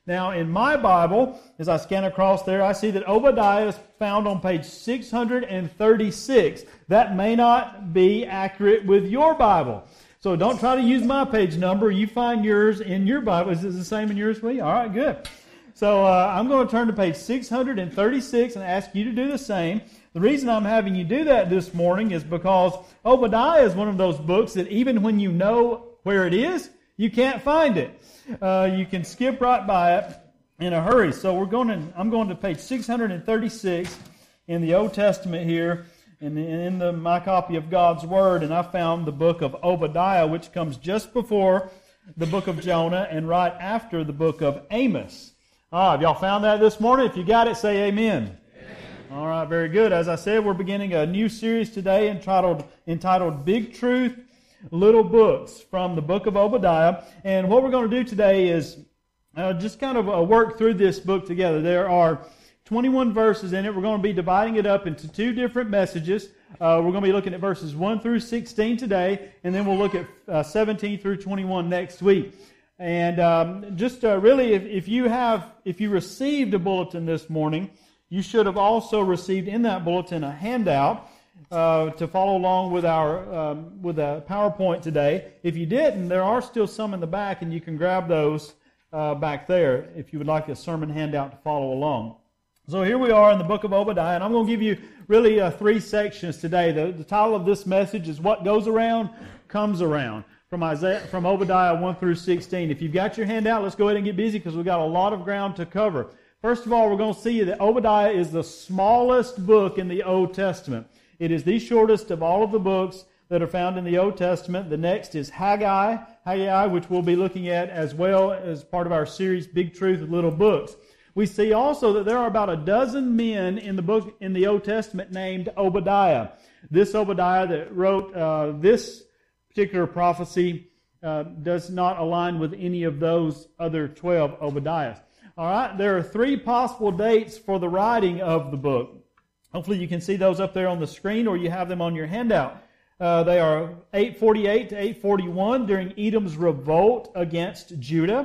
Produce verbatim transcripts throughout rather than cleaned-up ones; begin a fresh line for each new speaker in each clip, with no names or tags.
Now, in my Bible, as I scan across there, I see that Obadiah is found on page six hundred thirty-six. That may not be accurate with your Bible. So don't try to use my page number. You find yours in your Bible. Is it the same in yours, Lee? All right, good. So uh, I'm going to turn to page six hundred thirty-six and ask you to do the same. The reason I'm having you do that this morning is because Obadiah is one of those books that even when you know where it is, you can't find it. Uh, you can skip right by it in a hurry. So we're going to. I'm going to page six hundred thirty-six in the Old Testament here, and in the, my copy of God's Word, and I found the book of Obadiah, which comes just before the book of Jonah and right after the book of Amos. All right, have y'all found that this morning? If you got it, say amen. All right, very good. As I said, we're beginning a new series today entitled entitled Big Truth, Little Books from the book of Obadiah. And what we're going to do today is uh, just kind of uh, work through this book together. There are twenty-one verses in it. We're going to be dividing it up into two different messages. Uh, we're going to be looking at verses one through sixteen today, and then we'll look at uh, seventeen through twenty-one next week. And um, just uh, really, if, if you have, if you received a bulletin this morning, you should have also received in that bulletin a handout uh, to follow along with our um, with a PowerPoint today. If you didn't, there are still some in the back, and you can grab those uh, back there if you would like a sermon handout to follow along. So here we are in the book of Obadiah, and I'm going to give you really uh, three sections today. The, the title of this message is "What Goes Around, Comes Around." From Isaiah, from Obadiah one through sixteen. If you've got your handout, let's go ahead and get busy because we've got a lot of ground to cover. First of all, we're going to see that Obadiah is the smallest book in the Old Testament. It is the shortest of all of the books that are found in the Old Testament. The next is Haggai, Haggai, which we'll be looking at as well as part of our series, Big Truth, Little Books. We see also that there are about a dozen men in the book in the Old Testament named Obadiah. This Obadiah that wrote uh, this particular prophecy uh, does not align with any of those other twelve Obadiahs. All right, there are three possible dates for the writing of the book. Hopefully you can see those up there on the screen or you have them on your handout. Uh, they are eight forty-eight to eight forty-one during Edom's revolt against Judah.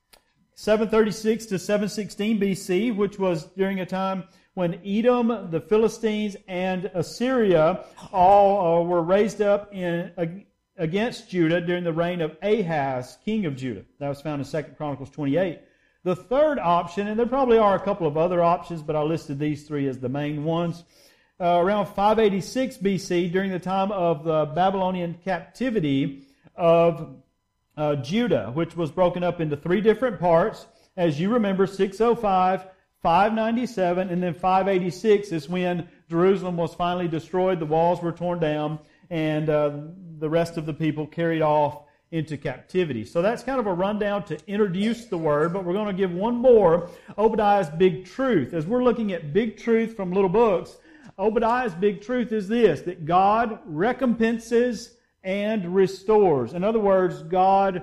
seven thirty-six to seven sixteen B C, which was during a time when Edom, the Philistines, and Assyria all uh, were raised up in uh, against Judah during the reign of Ahaz, king of Judah. That was found in Second Chronicles twenty-eight. The third option, and there probably are a couple of other options, but I listed these three as the main ones. Uh, around five eighty-six B C, during the time of the Babylonian captivity of uh, Judah, which was broken up into three different parts. As you remember, six oh five, five ninety-seven, and then five eighty-six is when Jerusalem was finally destroyed, the walls were torn down, and uh, the rest of the people carried off into captivity. So that's kind of a rundown to introduce the word, but we're going to give one more, Obadiah's big truth. As we're looking at big truth from little books, Obadiah's big truth is this, that God recompenses and restores. In other words, God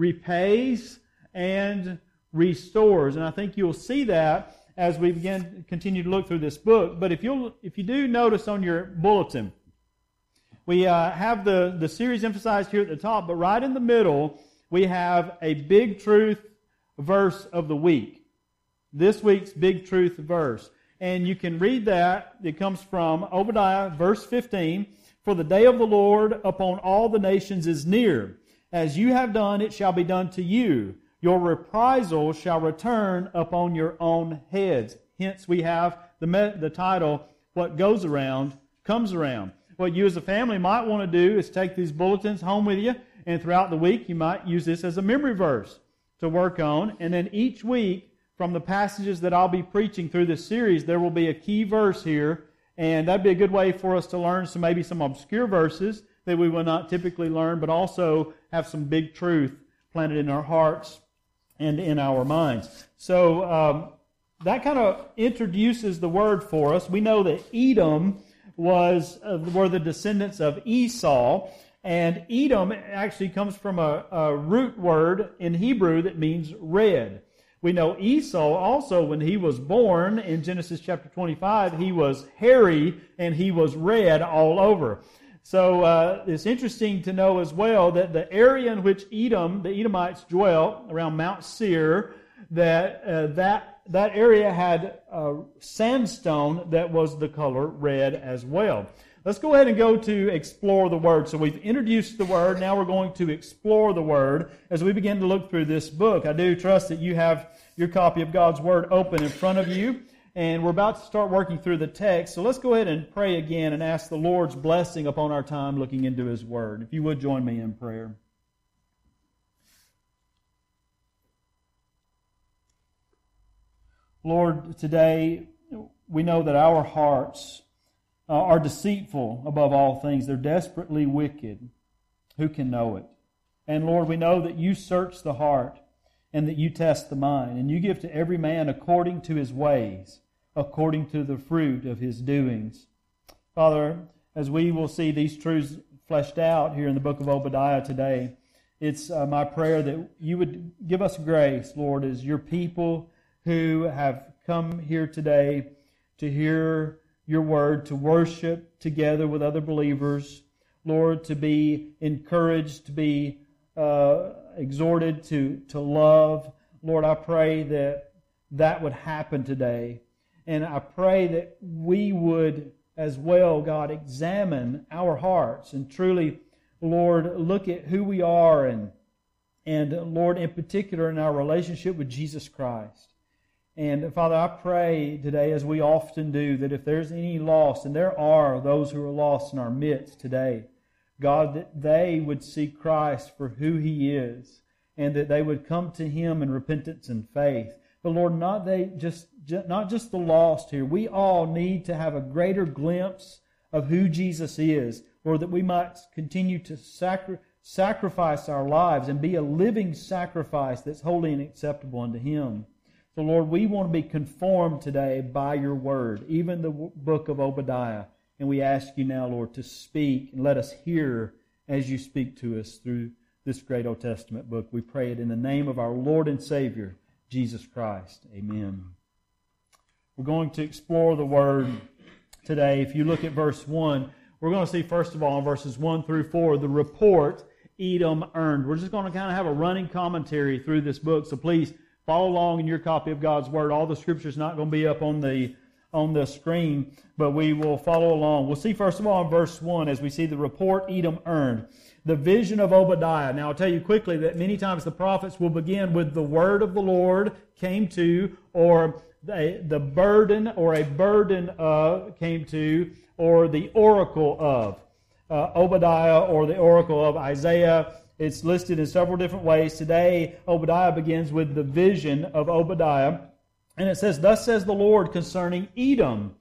repays and restores. And I think you'll see that as we begin continue to look through this book. But if you'll if you do notice on your bulletin, we uh, have the, the series emphasized here at the top, but right in the middle, we have a big truth verse of the week. This week's big truth verse. And you can read that. It comes from Obadiah, verse fifteen. For the day of the Lord upon all the nations is near. As you have done, it shall be done to you. Your reprisal shall return upon your own heads. Hence we have the, the title, What Goes Around, Comes Around. What you as a family might want to do is take these bulletins home with you, and throughout the week you might use this as a memory verse to work on. And then each week, from the passages that I'll be preaching through this series, there will be a key verse here, and that'd be a good way for us to learn some maybe some obscure verses that we will not typically learn, but also have some big truth planted in our hearts and in our minds. So um, that kind of introduces the word for us. We know that Edom was uh, were the descendants of Esau, and Edom actually comes from a, a root word in Hebrew that means red. We know Esau also, when he was born in Genesis chapter twenty-five, he was hairy and he was red all over. So uh, it's interesting to know as well that the area in which Edom, the Edomites dwelt, around Mount Seir, that uh, that that area had uh, sandstone that was the color red as well. Let's go ahead and go to explore the Word. So we've introduced the Word. Now we're going to explore the Word as we begin to look through this book. I do trust that you have your copy of God's Word open in front of you. And we're about to start working through the text. So let's go ahead and pray again and ask the Lord's blessing upon our time looking into His Word. If you would join me in prayer. Lord, today we know that our hearts Uh, are deceitful above all things. They're desperately wicked. Who can know it? And Lord, we know that you search the heart and that you test the mind, and you give to every man according to his ways, according to the fruit of his doings. Father, as we will see these truths fleshed out here in the book of Obadiah today, it's uh, my prayer that you would give us grace, Lord, as your people who have come here today to hear your word, to worship together with other believers, Lord, to be encouraged, to be uh, exhorted to, to love. Lord, I pray that that would happen today. And I pray that we would as well, God, examine our hearts and truly, Lord, look at who we are and, and Lord, in particular in our relationship with Jesus Christ. And Father, I pray today, as we often do, that if there's any lost, and there are those who are lost in our midst today, God, that they would see Christ for who He is, and that they would come to Him in repentance and faith. But Lord, not they just not just the lost here. We all need to have a greater glimpse of who Jesus is, Lord, that we might continue to sacri- sacrifice our lives and be a living sacrifice that's holy and acceptable unto Him. So, Lord, we want to be conformed today by your word, even the book of Obadiah. And we ask you now, Lord, to speak and let us hear as you speak to us through this great Old Testament book. We pray it in the name of our Lord and Savior, Jesus Christ. Amen. We're going to explore the word today. If you look at verse one, we're going to see, first of all, in verses one through four, the report Edom earned. We're just going to kind of have a running commentary through this book, so please follow along in your copy of God's Word. All the Scripture's not going to be up on the on the screen, but we will follow along. We'll see, first of all, in verse one, as we see the report Edom earned, the vision of Obadiah. Now, I'll tell you quickly that many times the prophets will begin with the word of the Lord came to, or the, the burden, or a burden of came to, or the oracle of uh, Obadiah, or the oracle of Isaiah. It's listed in several different ways. Today, Obadiah begins with the vision of Obadiah. And it says, "Thus says the Lord concerning Edom,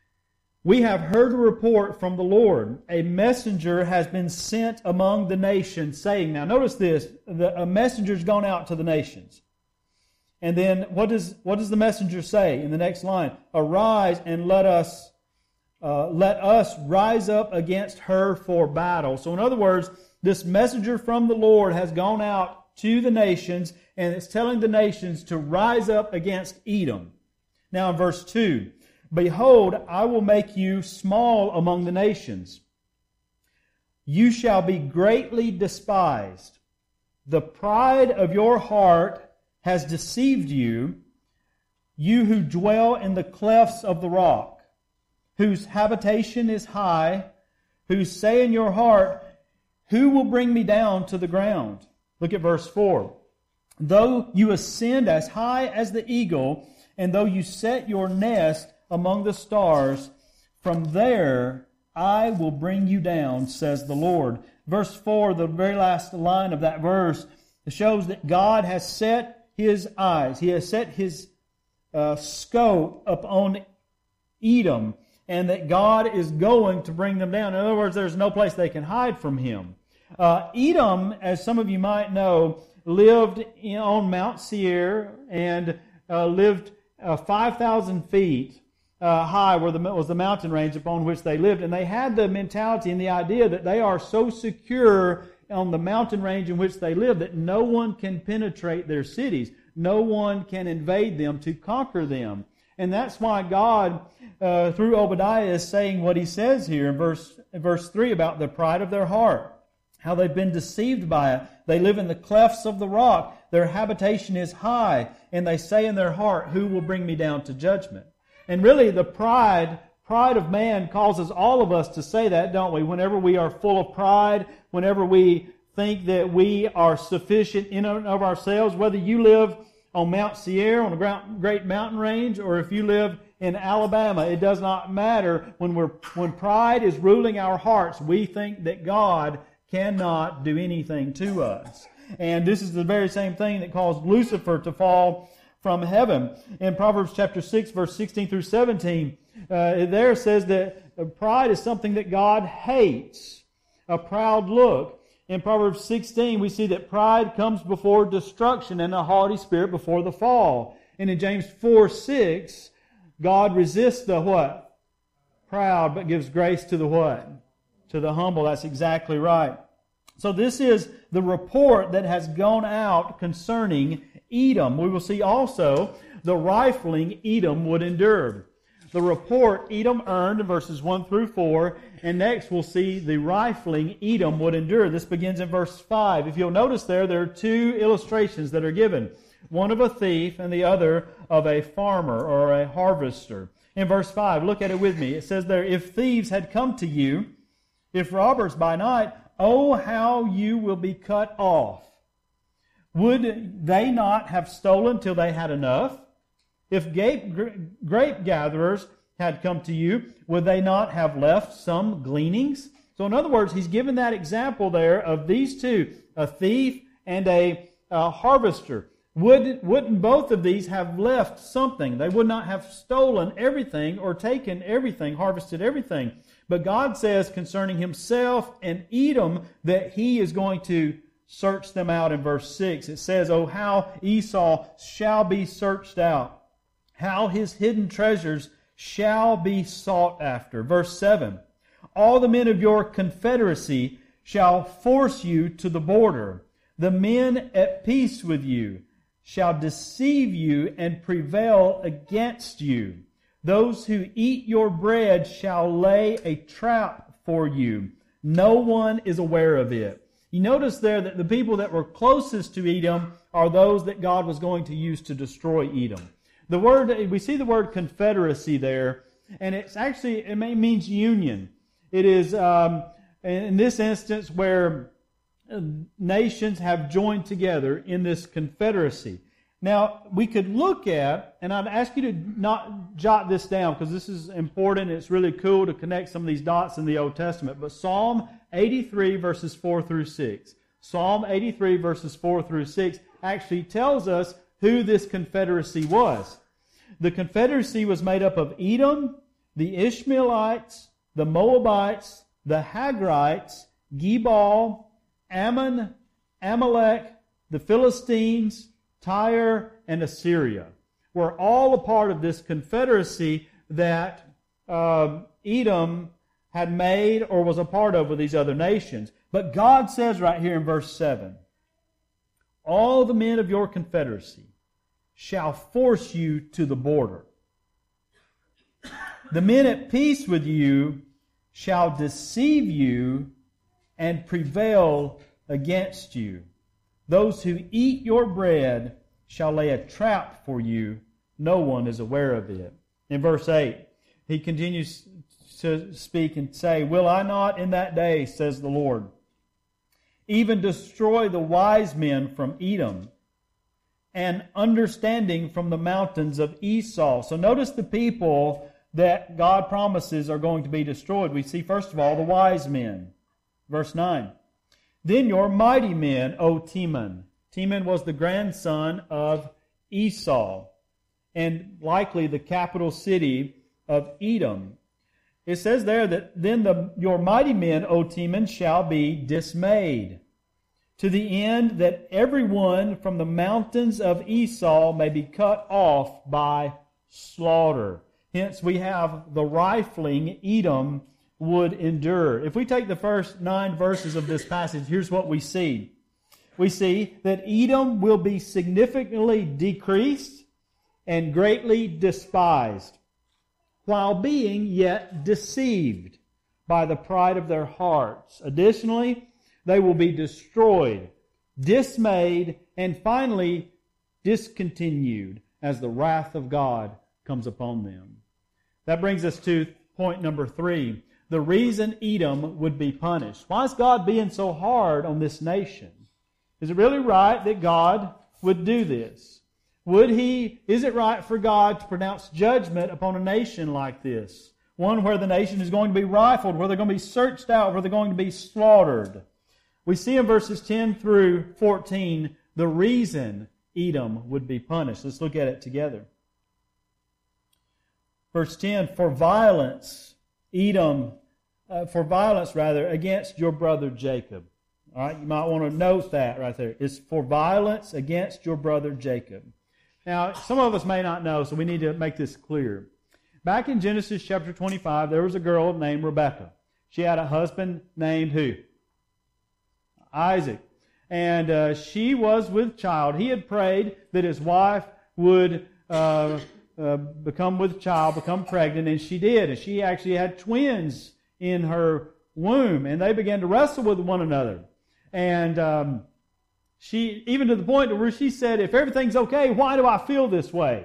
we have heard a report from the Lord. A messenger has been sent among the nations, saying," now notice this, the, a messenger's gone out to the nations. And then what does, what does the messenger say in the next line? "Arise and let us, uh, let us rise up against her for battle." So in other words, this messenger from the Lord has gone out to the nations, and it's telling the nations to rise up against Edom. Now in verse two, "Behold, I will make you small among the nations. You shall be greatly despised. The pride of your heart has deceived you, you who dwell in the clefts of the rock, whose habitation is high, who say in your heart, who will bring me down to the ground?" Look at verse four. "Though you ascend as high as the eagle, and though you set your nest among the stars, from there I will bring you down, says the Lord." Verse four, the very last line of that verse, shows that God has set His eyes, He has set His uh, scope upon Edom, and that God is going to bring them down. In other words, there's no place they can hide from Him. Uh, Edom, as some of you might know, lived in, on Mount Seir and uh, lived uh, five thousand feet uh, high, where the, was the mountain range upon which they lived. And they had the mentality and the idea that they are so secure on the mountain range in which they live that no one can penetrate their cities. No one can invade them to conquer them. And that's why God, uh, through Obadiah, is saying what He says here in verse, in verse three about the pride of their heart. How they've been deceived by it. They live in the clefts of the rock. Their habitation is high, and they say in their heart, who will bring me down to judgment? And really, the pride, pride of man causes all of us to say that, don't we? Whenever we are full of pride, whenever we think that we are sufficient in and of ourselves, whether you live on Mount Sierra, on a great mountain range, or if you live in Alabama, it does not matter. When we're when pride is ruling our hearts, we think that God cannot do anything to us. And this is the very same thing that caused Lucifer to fall from heaven. In Proverbs chapter six, verse sixteen through seventeen, uh, there says that pride is something that God hates, a proud look. In Proverbs sixteen, we see that pride comes before destruction and a haughty spirit before the fall. And in James four six, God resists the what? Proud, but gives grace to the what? To the humble. That's exactly right. So this is the report that has gone out concerning Edom. We will see also the rifling Edom would endure. The report Edom earned in verses one through four, and next we'll see the rifling Edom would endure. This begins in verse five. If you'll notice there, there are two illustrations that are given. One of a thief and the other of a farmer or a harvester. In verse five, look at it with me. It says there, if thieves had come to you, if robbers by night, oh, how you will be cut off. Would they not have stolen till they had enough? If grape, grape gatherers had come to you, would they not have left some gleanings? So in other words, he's given that example there of these two, a thief and a, a harvester. Would, wouldn't both of these have left something? They would not have stolen everything or taken everything, harvested everything. But God says concerning Himself and Edom that He is going to search them out in verse six. It says, oh, how Esau shall be searched out, how his hidden treasures shall be sought after. Verse seven, all the men of your confederacy shall force you to the border. The men at peace with you shall deceive you and prevail against you. Those who eat your bread shall lay a trap for you. No one is aware of it. You notice there that the people that were closest to Edom are those that God was going to use to destroy Edom. The word, we see the word confederacy there, and it's actually, it means union. It is, um, in this instance, where nations have joined together in this confederacy. Now, we could look at, and I'd ask you to not jot this down because this is important. It's really cool to connect some of these dots in the Old Testament. But Psalm eighty-three verses four through six. Psalm eighty-three verses four through six actually tells us who this confederacy was. The confederacy was made up of Edom, the Ishmaelites, the Moabites, the Hagrites, Gebal, Ammon, Amalek, the Philistines, Tyre, and Assyria were all a part of this confederacy that uh, Edom had made or was a part of with these other nations. But God says right here in verse seven, all the men of your confederacy shall force you to the border. The men at peace with you shall deceive you and prevail against you. Those who eat your bread shall lay a trap for you. No one is aware of it. In verse eight, he continues to speak and say, will I not in that day, says the Lord, even destroy the wise men from Edom and understanding from the mountains of Esau? So notice the people that God promises are going to be destroyed. We see, first of all, the wise men. Verse nine. Then your mighty men, O Teman. Teman was the grandson of Esau, and likely the capital city of Edom. It says there that then the, your mighty men, O Teman, shall be dismayed, to the end that everyone from the mountains of Esau may be cut off by slaughter. Hence we have the rifling Edom would endure. If we take the first nine verses of this passage, here's what we see. We see that Edom will be significantly decreased and greatly despised, while being yet deceived by the pride of their hearts. Additionally, they will be destroyed, dismayed, and finally discontinued as the wrath of God comes upon them. That brings us to point number three. The reason Edom would be punished. Why is God being so hard on this nation? Is it really right that God would do this? Would He, is it right for God to pronounce judgment upon a nation like this? One where the nation is going to be rifled, where they're going to be searched out, where they're going to be slaughtered. We see in verses ten through fourteen the reason Edom would be punished. Let's look at it together. Verse ten, for violence, Edom, uh, for violence rather, against your brother Jacob. All right, you might want to note that right there. It's for violence against your brother Jacob. Now, some of us may not know, so we need to make this clear. Back in Genesis chapter twenty-five, there was a girl named Rebekah. She had a husband named who? Isaac. And uh, she was with child. He had prayed that his wife would uh, uh, become with child, become pregnant, and she did. And she actually had twins in her womb, and they began to wrestle with one another. And um, she, even to the point where she said, if everything's okay, why do I feel this way?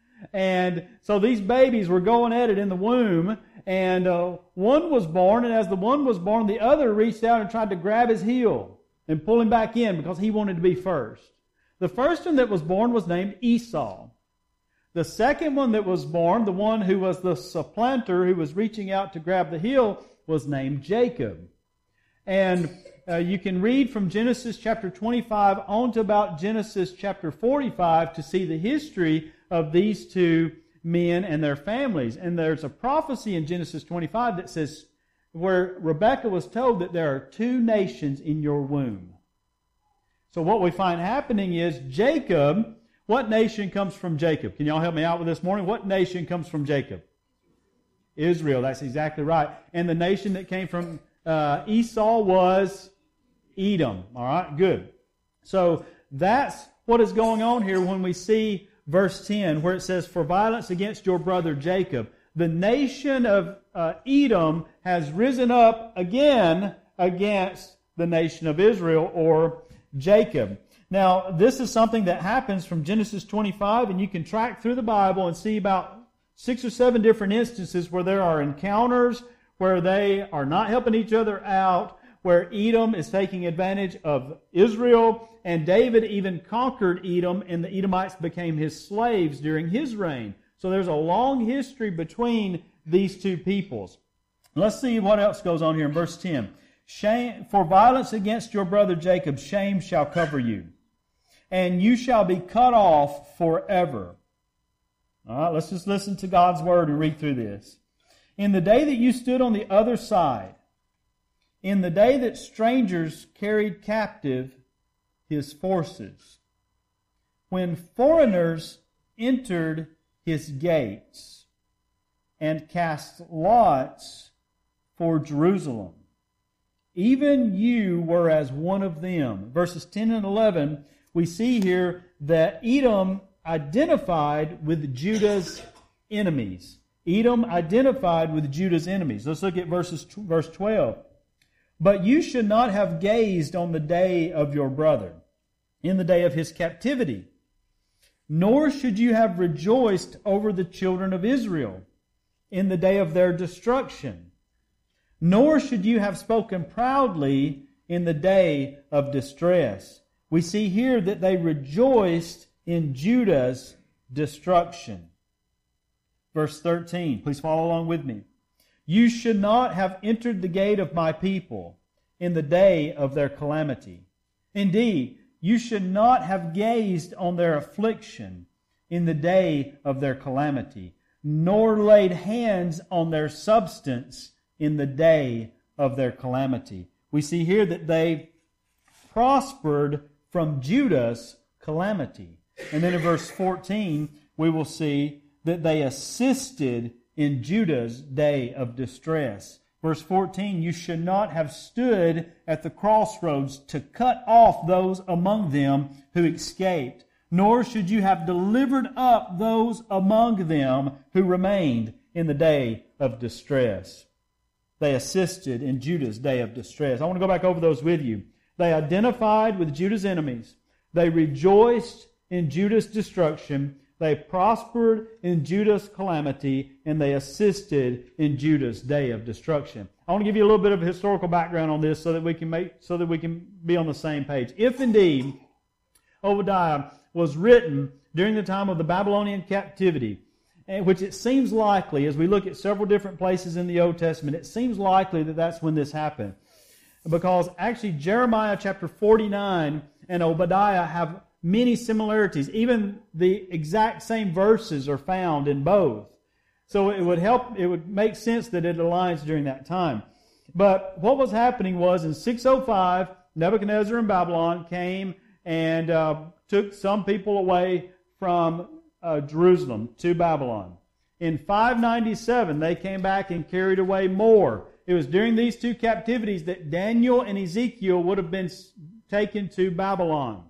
And so these babies were going at it in the womb, and uh, one was born, and as the one was born, the other reached out and tried to grab his heel and pull him back in because he wanted to be first. The first one that was born was named Esau. The second one that was born, the one who was the supplanter, who was reaching out to grab the heel, was named Jacob. And uh, you can read from Genesis chapter twenty-five on to about Genesis chapter forty-five to see the history of these two men and their families. And there's a prophecy in Genesis twenty-five that says, where Rebekah was told that there are two nations in your womb. So what we find happening is Jacob, what nation comes from Jacob? Can y'all help me out with this morning? What nation comes from Jacob? Israel, that's exactly right. And the nation that came from uh, Esau was Edom. All right, good. So that's what is going on here when we see verse ten, where it says, for violence against your brother Jacob. The nation of uh, Edom has risen up again against the nation of Israel, or Jacob. Now, this is something that happens from Genesis twenty-five, and you can track through the Bible and see about six or seven different instances where there are encounters, where they are not helping each other out, where Edom is taking advantage of Israel, and David even conquered Edom, and the Edomites became his slaves during his reign. So there's a long history between these two peoples. Let's see what else goes on here in verse ten. Shame, for violence against your brother Jacob, shame shall cover you, and you shall be cut off forever. All right, let's just listen to God's word and read through this. In the day that you stood on the other side, in the day that strangers carried captive his forces, when foreigners entered his gates and cast lots for Jerusalem, even you were as one of them. Verses ten and eleven, we see here that Edom identified with Judah's enemies. Edom identified with Judah's enemies. Let's look at verses verse twelve. But you should not have gazed on the day of your brother, in the day of his captivity, nor should you have rejoiced over the children of Israel in the day of their destruction, nor should you have spoken proudly in the day of distress. We see here that they rejoiced in Judah's destruction. Verse thirteen, please follow along with me. You should not have entered the gate of my people in the day of their calamity. Indeed, you should not have gazed on their affliction in the day of their calamity, nor laid hands on their substance in the day of their calamity. We see here that they prospered from Judah's calamity. And then in verse fourteen, we will see that they assisted in Judah's day of distress. Verse fourteen, you should not have stood at the crossroads to cut off those among them who escaped, nor should you have delivered up those among them who remained in the day of distress. They assisted in Judah's day of distress. I want to go back over those with you. They identified with Judah's enemies. They rejoiced in Judah's destruction, they prospered in Judah's calamity, and they assisted in Judah's day of destruction. I want to give you a little bit of historical background on this so that we can make so that we can be on the same page. If indeed Obadiah was written during the time of the Babylonian captivity, which it seems likely, as we look at several different places in the Old Testament, it seems likely that that's when this happened. Because actually Jeremiah chapter forty-nine and Obadiah have many similarities. Even the exact same verses are found in both. So it would help, it would make sense that it aligns during that time. But what was happening was in six oh five, Nebuchadnezzar in Babylon came and uh, took some people away from uh, Jerusalem to Babylon. In five ninety-seven, they came back and carried away more. It was during these two captivities that Daniel and Ezekiel would have been taken to Babylon.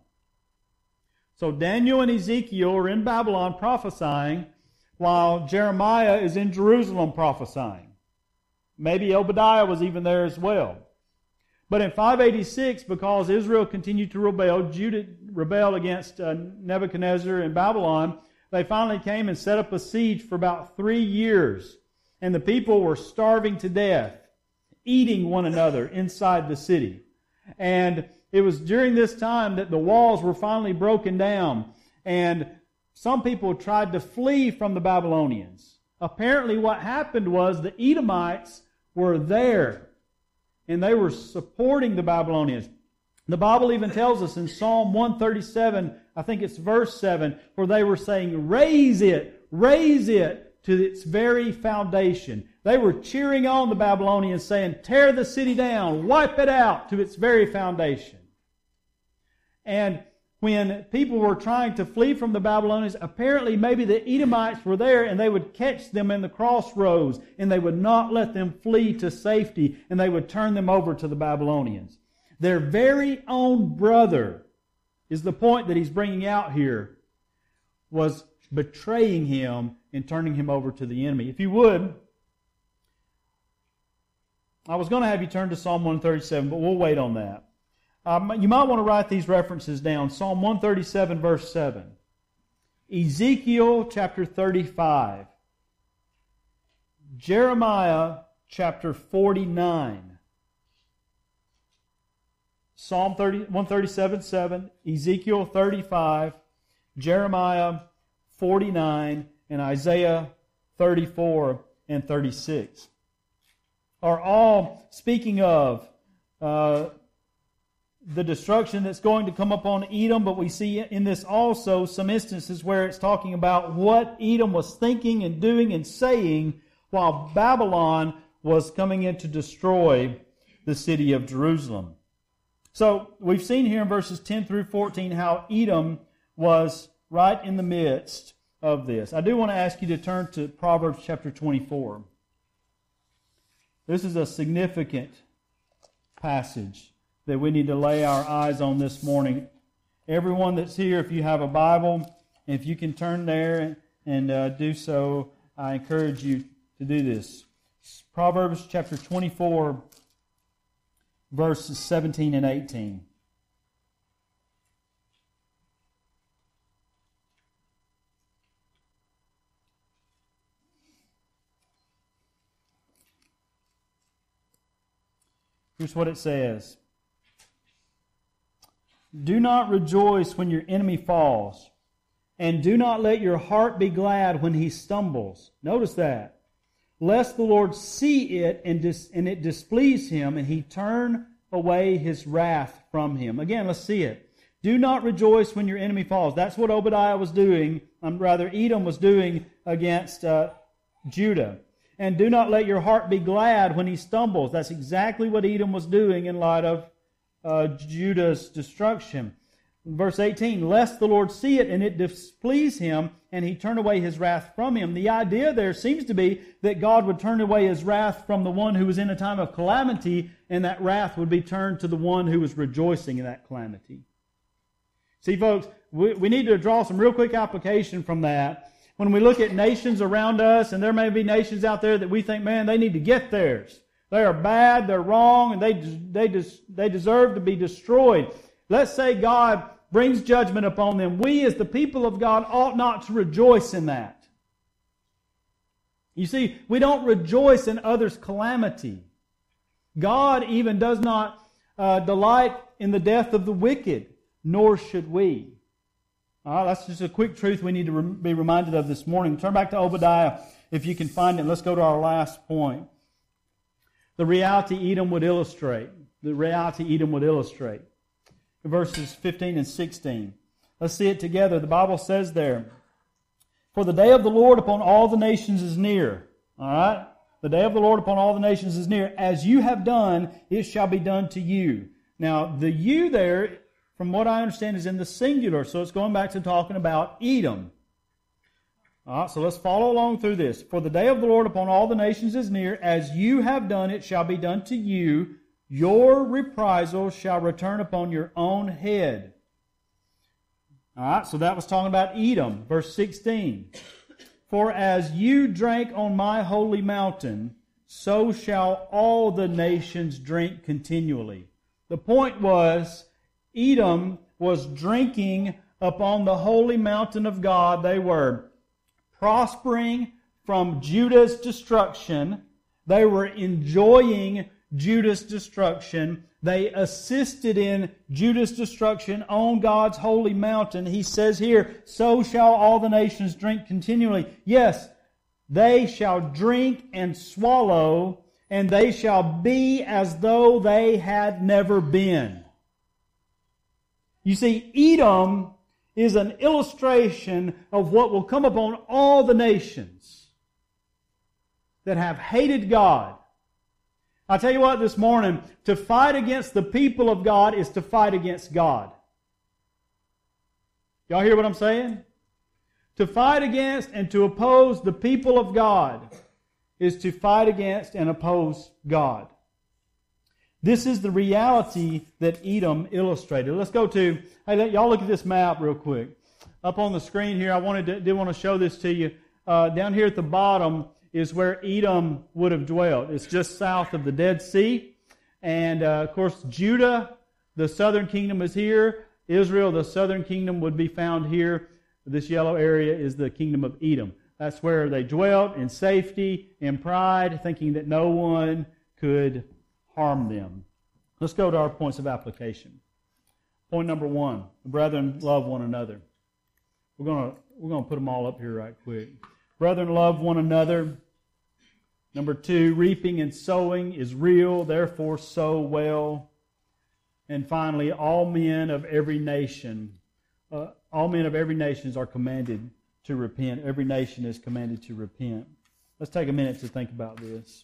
So Daniel and Ezekiel are in Babylon prophesying, while Jeremiah is in Jerusalem prophesying. Maybe Obadiah was even there as well. But in five eighty-six, because Israel continued to rebel, Judah rebelled against uh, Nebuchadnezzar in Babylon, they finally came and set up a siege for about three years. And the people were starving to death, eating one another inside the city. And it was during this time that the walls were finally broken down. And some people tried to flee from the Babylonians. Apparently what happened was the Edomites were there. And they were supporting the Babylonians. The Bible even tells us in Psalm one thirty-seven, I think it's verse seven, where they were saying, raise it, raise it to its very foundation. They were cheering on the Babylonians, saying, tear the city down, wipe it out to its very foundation. And when people were trying to flee from the Babylonians, apparently maybe the Edomites were there and they would catch them in the crossroads and they would not let them flee to safety and they would turn them over to the Babylonians. Their very own brother, is the point that he's bringing out here, was betraying him and turning him over to the enemy. If you would, I was going to have you turn to Psalm one thirty-seven, but we'll wait on that. Um, you might want to write these references down. Psalm one thirty-seven, verse seven. Ezekiel chapter thirty-five. Jeremiah chapter forty-nine. Psalm one thirty-seven, seven. Ezekiel thirty-five. Jeremiah forty-nine. And Isaiah thirty-four and thirty-six. Are all speaking of uh, the destruction that's going to come upon Edom, but we see in this also some instances where it's talking about what Edom was thinking and doing and saying while Babylon was coming in to destroy the city of Jerusalem. So we've seen here in verses ten through fourteen how Edom was right in the midst of this. I do want to ask you to turn to Proverbs chapter twenty-four. This is a significant passage that we need to lay our eyes on this morning. Everyone that's here, if you have a Bible, if you can turn there and uh, do so, I encourage you to do this. Proverbs chapter twenty-four, verses seventeen and eighteen. Here's what it says. Do not rejoice when your enemy falls, and do not let your heart be glad when he stumbles. Notice that. Lest the Lord see it and, dis- and it displease him, and he turn away his wrath from him. Again, let's see it. Do not rejoice when your enemy falls. That's what Obadiah was doing, um, rather Edom was doing against uh, Judah. And do not let your heart be glad when he stumbles. That's exactly what Edom was doing in light of uh, Judah's destruction. Verse eighteen, lest the Lord see it and it displease him, and he turn away his wrath from him. The idea there seems to be that God would turn away his wrath from the one who was in a time of calamity, and that wrath would be turned to the one who was rejoicing in that calamity. See, folks, we, we need to draw some real quick application from that. When we look at nations around us, and there may be nations out there that we think, man, they need to get theirs. They are bad, they're wrong, and they they they deserve to be destroyed. Let's say God brings judgment upon them, we as the people of God ought not to rejoice in that. You see, we don't rejoice in others' calamity. God even does not uh, delight in the death of the wicked, nor should we. All right, that's just a quick truth we need to re- be reminded of this morning. Turn back to Obadiah if you can find it. Let's go to our last point. The reality Edom would illustrate. The reality Edom would illustrate. Verses fifteen and sixteen. Let's see it together. The Bible says there, "For the day of the Lord upon all the nations is near." All right? The day of the Lord upon all the nations is near. "As you have done, it shall be done to you." Now, the you there, from what I understand, is in the singular. So it's going back to talking about Edom. All right, so let's follow along through this. "For the day of the Lord upon all the nations is near. As you have done, it shall be done to you. Your reprisal shall return upon your own head." All right, so that was talking about Edom. Verse sixteen. "For as you drank on my holy mountain, so shall all the nations drink continually." The point was, Edom was drinking upon the holy mountain of God. They were prospering from Judah's destruction. They were enjoying Judah's destruction. They assisted in Judah's destruction on God's holy mountain. He says here, "So shall all the nations drink continually." Yes, they shall drink and swallow, and they shall be as though they had never been. You see, Edom is an illustration of what will come upon all the nations that have hated God. I'll tell you what this morning, to fight against the people of God is to fight against God. Y'all hear what I'm saying? To fight against and to oppose the people of God is to fight against and oppose God. This is the reality that Edom illustrated. Let's go to, hey, let y'all look at this map real quick. Up on the screen here, I wanted to, did want to show this to you. Uh, down here at the bottom is where Edom would have dwelt. It's just south of the Dead Sea. And, uh, of course, Judah, the southern kingdom, is here. Israel, the southern kingdom, would be found here. This yellow area is the kingdom of Edom. That's where they dwelt in safety, in pride, thinking that no one could harm them. Let's go to our points of application. Point number one, brethren, love one another. We're going to we're going to put them all up here right quick. Brethren, love one another. Number two, reaping and sowing is real, therefore sow well. And finally, all men of every nation, uh, all men of every nation are commanded to repent. Every nation is commanded to repent. Let's take a minute to think about this.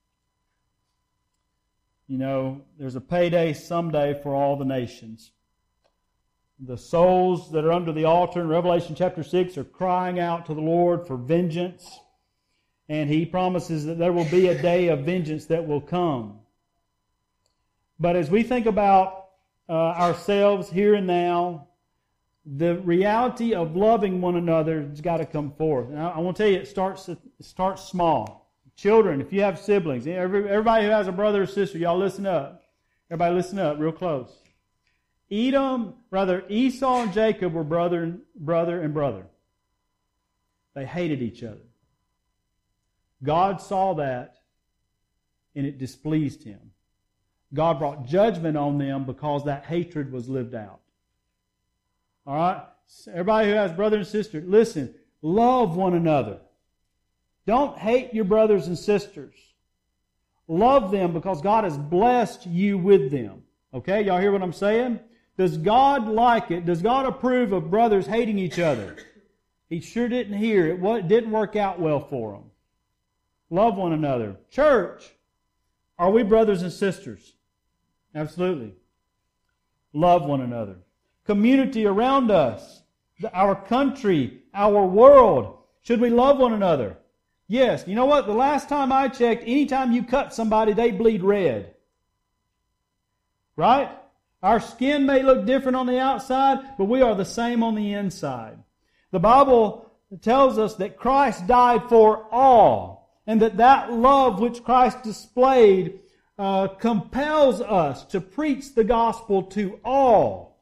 You know, there's a payday someday for all the nations. The souls that are under the altar in Revelation chapter six are crying out to the Lord for vengeance. And He promises that there will be a day of vengeance that will come. But as we think about uh, ourselves here and now, the reality of loving one another has got to come forth. And I, I want to tell you, it starts, it starts small. Children, if you have siblings, every, everybody who has a brother or sister, y'all listen up. Everybody listen up real close. Edom, rather Esau and Jacob were brother and brother and brother. They hated each other. God saw that and it displeased Him. God brought judgment on them because that hatred was lived out. All right? Everybody who has brother and sister, listen, love one another. Don't hate your brothers and sisters. Love them because God has blessed you with them. Okay, y'all hear what I'm saying? Does God like it? Does God approve of brothers hating each other? He sure didn't hear it. It didn't work out well for them. Love one another. Church, are we brothers and sisters? Absolutely. Love one another. Community around us, our country, our world, should we love one another? Yes. You know what? The last time I checked, anytime you cut somebody, they bleed red. Right? Our skin may look different on the outside, but we are the same on the inside. The Bible tells us that Christ died for all, and that that love which Christ displayed uh, compels us to preach the gospel to all.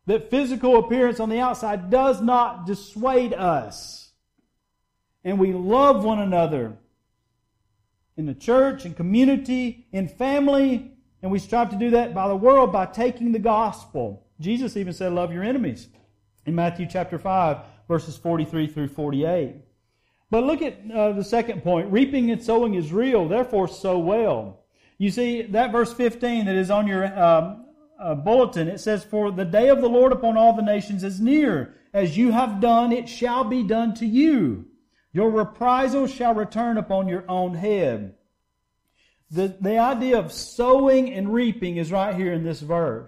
that physical appearance on the outside does not dissuade us. And we love one another in the church, in community, in family, and we strive to do that by the world by taking the gospel. Jesus even said, love your enemies in Matthew chapter five, verses forty-three through forty-eight. But look at uh, the second point. Reaping and sowing is real, therefore sow well. You see, that verse fifteen that is on your um, uh, bulletin, it says, for the day of the Lord upon all the nations is near. As you have done, it shall be done to you. Your reprisal shall return upon your own head. The, the idea of sowing and reaping is right here in this verse.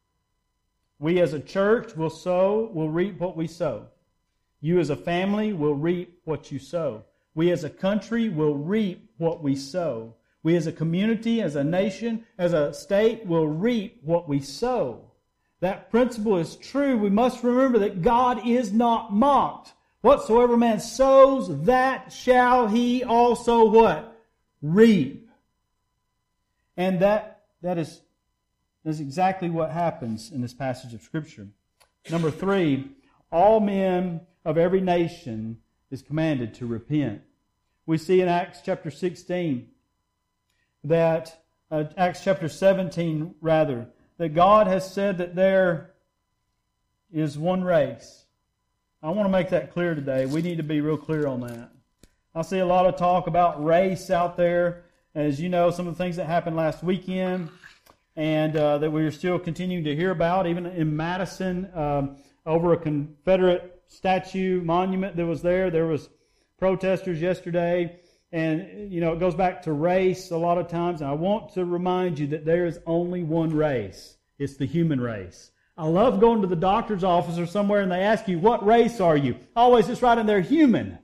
We as a church will sow, will reap what we sow. You as a family will reap what you sow. We as a country will reap what we sow. We as a community, as a nation, as a state will reap what we sow. That principle is true. We must remember that God is not mocked. Whatsoever man sows, that shall he also what? Reap. And that, that is, that's exactly what happens in this passage of Scripture. Number three, all men of every nation is commanded to repent. We see in Acts chapter sixteen that, uh, Acts chapter seventeen rather, that God has said that there is one race. I want to make that clear today. We need to be real clear on that. I see a lot of talk about race out there. As you know, some of the things that happened last weekend and uh, that we are still continuing to hear about, even in Madison, um, over a Confederate statue monument that was there. There was protesters yesterday. And, you know, it goes back to race a lot of times. And I want to remind you that there is only one race. It's the human race. I love going to the doctor's office or somewhere and they ask you, what race are you? Always just right in there, human.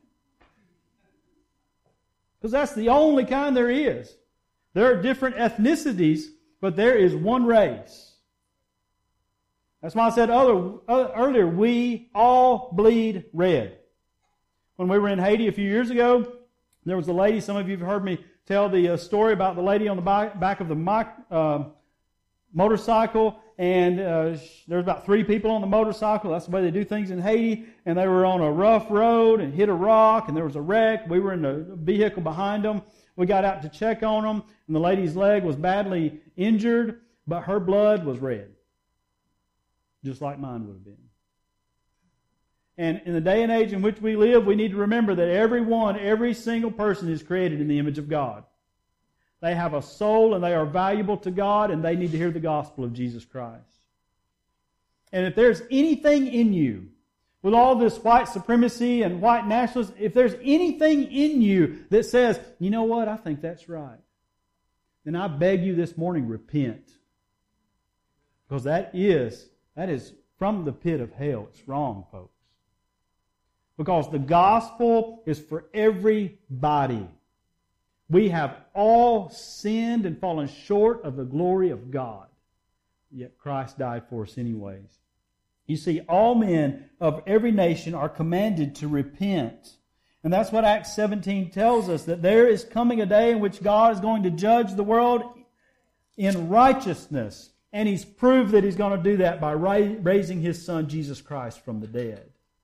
Because that's the only kind there is. There are different ethnicities, but there is one race. That's why I said other, uh, earlier, we all bleed red. When we were in Haiti a few years ago, there was a lady, some of you have heard me tell the uh, story about the lady on the back, back of the mic, uh, motorcycle, and uh, there was about three people on the motorcycle. That's the way they do things in Haiti, and they were on a rough road and hit a rock, and there was a wreck. We were in the vehicle behind them. We got out to check on them, and the lady's leg was badly injured, but her blood was red, just like mine would have been. And in the day and age in which we live, we need to remember that everyone, every single person is created in the image of God. They have a soul and they are valuable to God and they need to hear the gospel of Jesus Christ. And if there's anything in you, with all this white supremacy and white nationalism, if there's anything in you that says, you know what, I think that's right, then I beg you this morning, repent. Because that is, that is from the pit of hell. It's wrong, folks. Because the gospel is for everybody. We have all sinned and fallen short of the glory of God. Yet Christ died for us anyways. You see, all men of every nation are commanded to repent. And that's what Acts seventeen tells us, that there is coming a day in which God is going to judge the world in righteousness. And He's proved that He's going to do that by raising His Son, Jesus Christ, from the dead.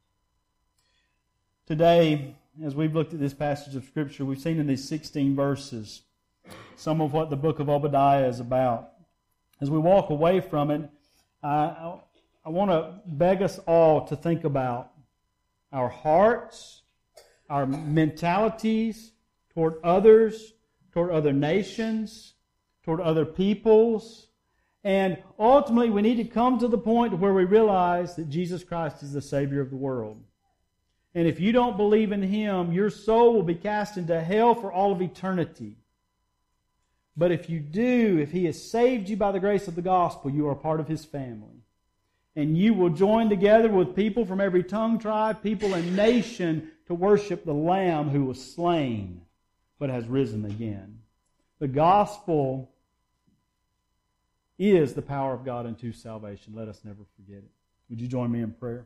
Today, as we've looked at this passage of Scripture, we've seen in these sixteen verses some of what the book of Obadiah is about. As we walk away from it, I, I want to beg us all to think about our hearts, our mentalities toward others, toward other nations, toward other peoples. And ultimately, we need to come to the point where we realize that Jesus Christ is the Savior of the world. And if you don't believe in Him, your soul will be cast into hell for all of eternity. But if you do, if He has saved you by the grace of the gospel, you are part of His family. And you will join together with people from every tongue, tribe, people, and nation to worship the Lamb who was slain, but has risen again. The gospel is the power of God unto salvation. Let us never forget it. Would you join me in prayer?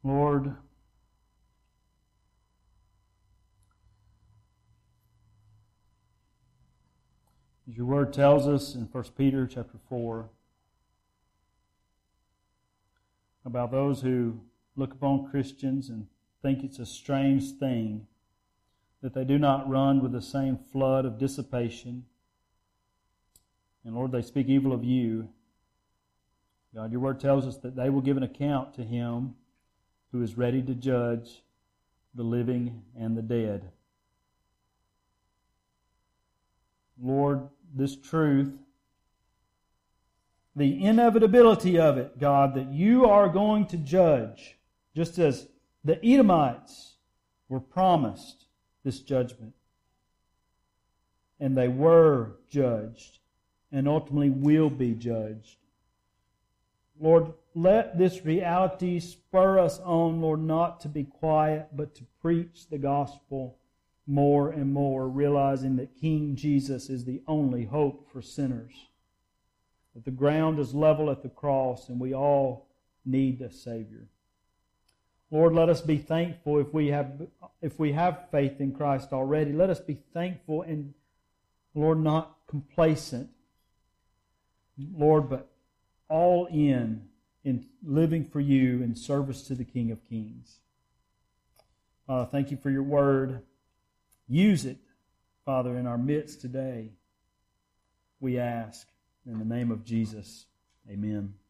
Lord, as your word tells us in First Peter chapter four about those who look upon Christians and think it's a strange thing that they do not run with the same flood of dissipation. And Lord, they speak evil of you. God, your word tells us that they will give an account to Him who is ready to judge the living and the dead. Lord, this truth, the inevitability of it, God, that you are going to judge, just as the Edomites were promised this judgment. And they were judged, and ultimately will be judged. Lord, let this reality spur us on, Lord, not to be quiet, but to preach the gospel more and more, realizing that King Jesus is the only hope for sinners. That the ground is level at the cross, and we all need a Savior. Lord, let us be thankful if we have if we have faith in Christ already. Let us be thankful and, Lord, not complacent. Lord, but all in, in living for you in service to the King of Kings. Father, thank you for your word. Use it, Father, in our midst today. We ask in the name of Jesus. Amen.